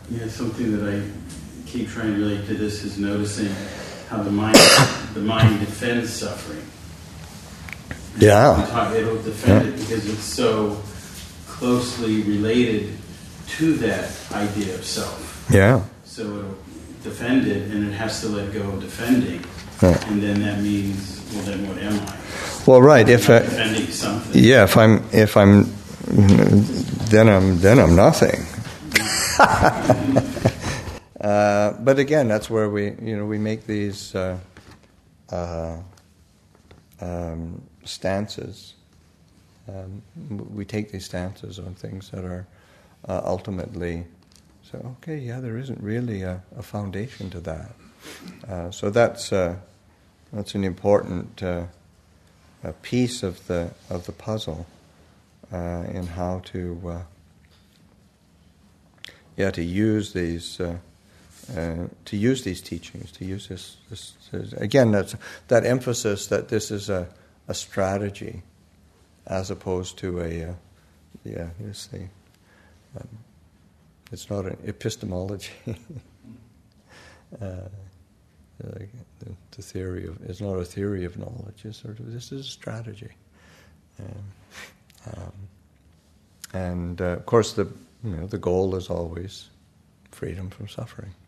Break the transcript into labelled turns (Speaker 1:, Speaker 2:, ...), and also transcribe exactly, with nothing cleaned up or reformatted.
Speaker 1: Yeah, something that I keep trying to relate to this is noticing how the mind the mind defends suffering.
Speaker 2: Yeah.
Speaker 1: Talk, it'll defend
Speaker 2: yeah.
Speaker 1: it because it's so closely related to that idea of self.
Speaker 2: Yeah.
Speaker 1: So it'll defend it, and it has to let go of defending.
Speaker 2: Yeah.
Speaker 1: And then that means, well, then what am I?
Speaker 2: Well, right.
Speaker 1: I'm
Speaker 2: if I,
Speaker 1: defending something.
Speaker 2: Yeah, if I'm, if I'm, then I'm, then I'm nothing. uh, but again, that's where we, you know, we make these uh, uh, um, stances. Um, we take these stances on things that are uh, ultimately. So okay, yeah, there isn't really a, a foundation to that. Uh, so that's uh, that's an important uh, a piece of the of the puzzle uh, in how to uh, yeah to use these uh, uh, to use these teachings, to use this, this, this again. That's that emphasis that this is a, a strategy as opposed to a uh, yeah you see. Um, It's not an epistemology. uh, the, the theory of it's not a theory of knowledge. It's sort of this is a strategy, um, um, and uh, of course the you know the goal is always freedom from suffering.